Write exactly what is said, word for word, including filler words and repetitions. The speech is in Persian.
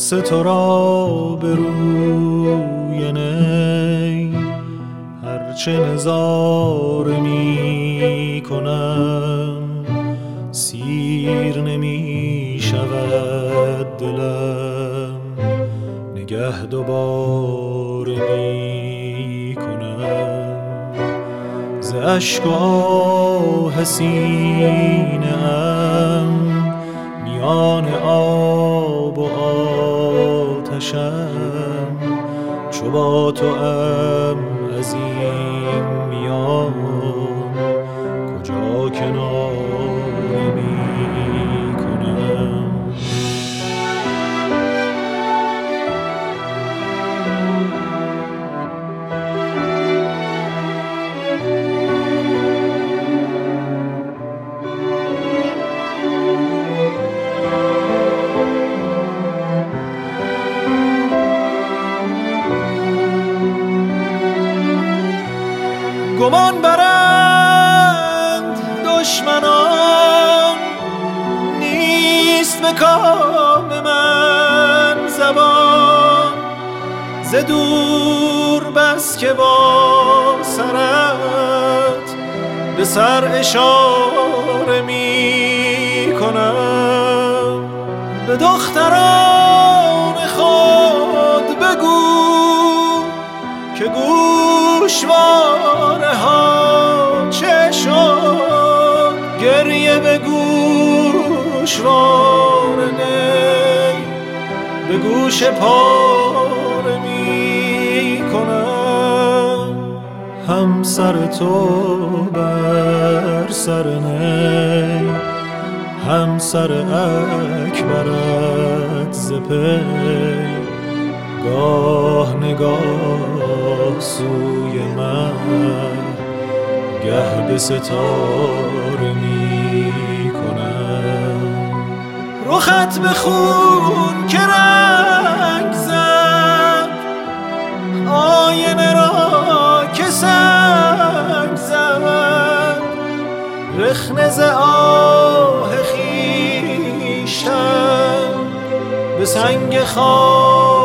رقص تو را به روی نی، هرچه نظاره می کنم سیر نمی شود دلم، نگه دوباره می کنم ز اشک و آه سینه ام، میان آب و آتشم چو با تو ام از این میان کجا کناره می کنم. گمان برند دشمنان نیست به کام من زبان، ز دور بس که با سرت به سر اشاره می کنم. به دختران خود بگو که گوشواره ها چه شد، گریه به گوشواره نی به گوش پاره می کنم. هم سر تو بر سر نی، هم سر اکبرت ز پی، گاه نگاه سوی من گه به ستاره می کنم. رخت به خون که رنگ زد، آینه را که سنگ زد، رخنه ز آه خویشتن به سنگ خاک